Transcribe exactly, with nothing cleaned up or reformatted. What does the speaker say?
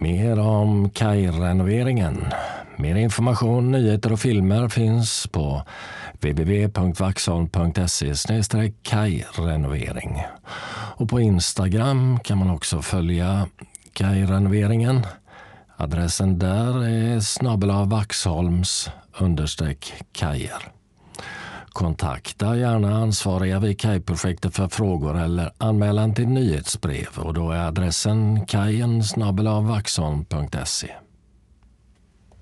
Mer om kajrenoveringen. Mer information, nyheter och filmer finns på w w w punkt vaxholm punkt se slash kajrenovering. Och på Instagram kan man också följa kajrenoveringen. Adressen där är snabel-a Vaxholms understreck kajer. Kontakta gärna ansvariga vid kajprojektet för frågor eller anmälan till nyhetsbrev och då är adressen kajen snabel-a vaxholm punkt se.